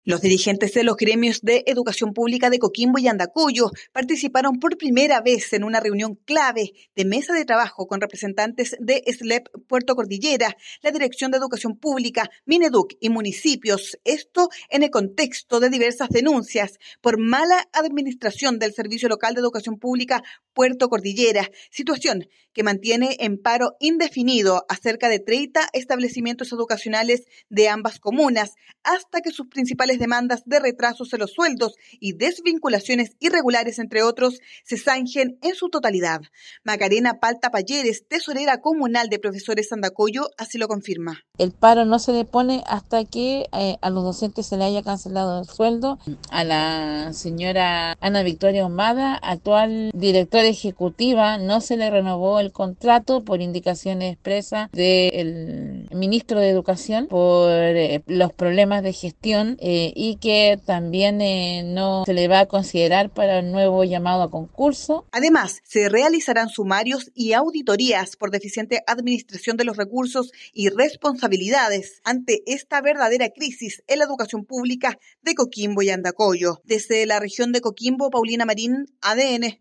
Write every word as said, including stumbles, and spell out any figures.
Los dirigentes de los gremios de educación pública de Coquimbo y Andacollo participaron por primera vez en una reunión clave de mesa de trabajo con representantes de S L E P Puerto Cordillera, la Dirección de Educación Pública, Mineduc y municipios. Esto en el contexto de diversas denuncias por mala administración del Servicio Local de Educación Pública Puerto Cordillera, situación que mantiene en paro indefinido a cerca de treinta establecimientos educacionales de ambas comunas, hasta que sus principales demandas de retrasos en los sueldos y desvinculaciones irregulares, entre otros, se zanjen en su totalidad. Macarena Palta Payeres, tesorera comunal de Profesores Andacollo, así lo confirma. El paro no se depone hasta que eh, a los docentes se le haya cancelado el sueldo. A la señora Ana Victoria Ahumada, actual directora ejecutiva, no se le renovó el contrato por indicaciones expresas del ministro de Educación por eh, los problemas de gestión eh, y que también eh, no se le va a considerar para el nuevo llamado a concurso. Además, se realizarán sumarios y auditorías por deficiente administración de los recursos y responsabilidades ante esta verdadera crisis en la educación pública de Coquimbo y Andacollo. Desde la región de Coquimbo, Paulina Marín, A D N.